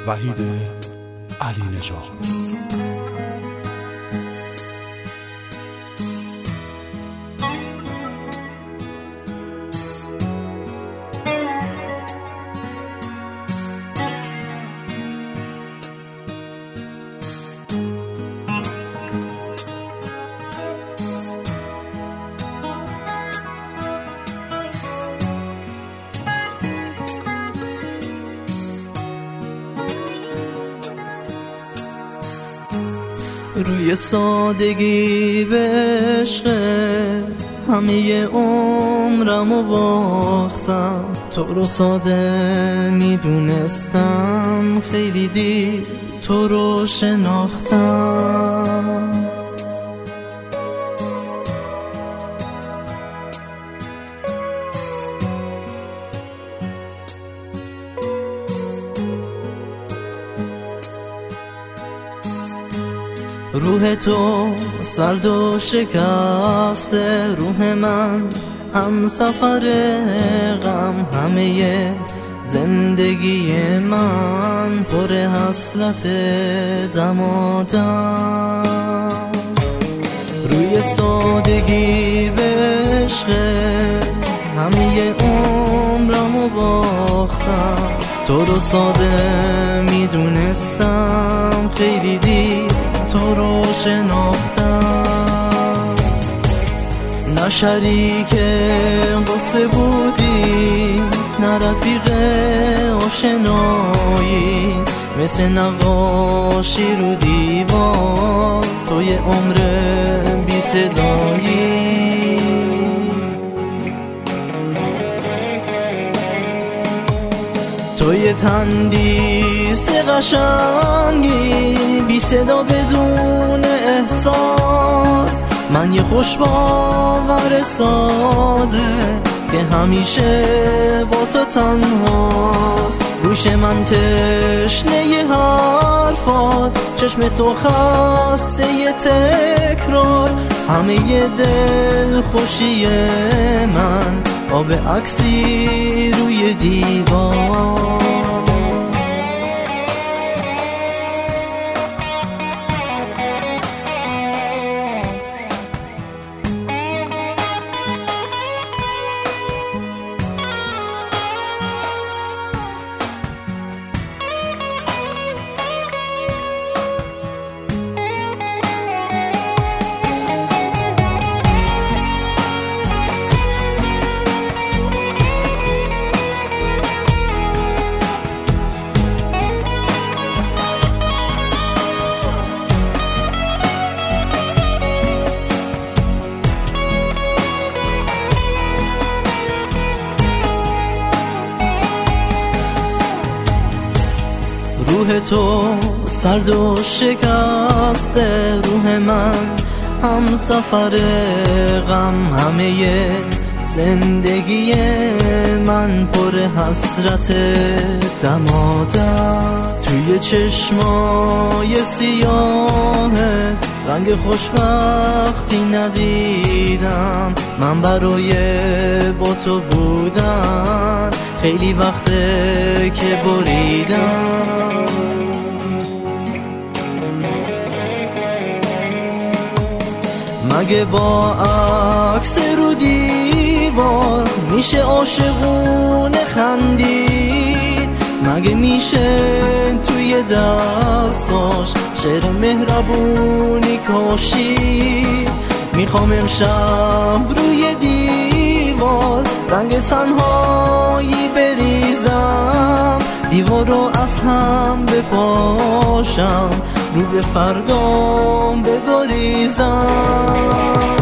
وحید علی نژاد. روی سادگی به عشق همه عمرمو باختم، تو رو ساده میدونستم، خیلی دیر تو رو شناختم. روح تو سرد و شکسته، روح من هم سفر غم، همه زندگی من پر حسرت دمادم. روی سادگی به عشق همه عمرمو باختم، تو رو ساده میدونستم، خیلی دیر تو رو شناختم. نه شریک قصه بودی، نه رفیق آشنایی، مثل نقاشی رو دیوار توی عمر بی صدایی. توی تندیس قشنگی، بی صدا بدون احساس، من یه خوش باور ساده که همیشه با تو تنهاست. گوش من تشنه ی حرفات، چشم تو خسته ی تکرار، همه ی دل خوشی من آب عکسی روی دیوار. روح تو سرد و شکسته، روح من هم سفر غم، همه زندگی من پر حسرت دمادم. توی چشمای سیاه رنگ خوشبختی ندیدم، من برای با تو بودن خیلی وقته که بریدم. مگه با عکس رو دیوار میشه عاشقونه خندید؟ مگه میشه توی دستاش شعر مهربونی کاشید؟ میخوام امشب روی دیوار رنگ تنهایی بریزم، دیوار رو از هم بپاشم، رو به فردام بگریزم.